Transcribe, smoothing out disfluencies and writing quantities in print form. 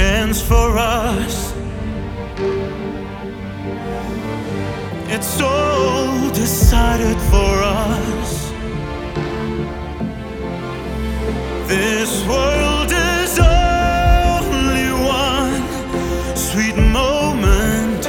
chance for us. It's all decided for us. This world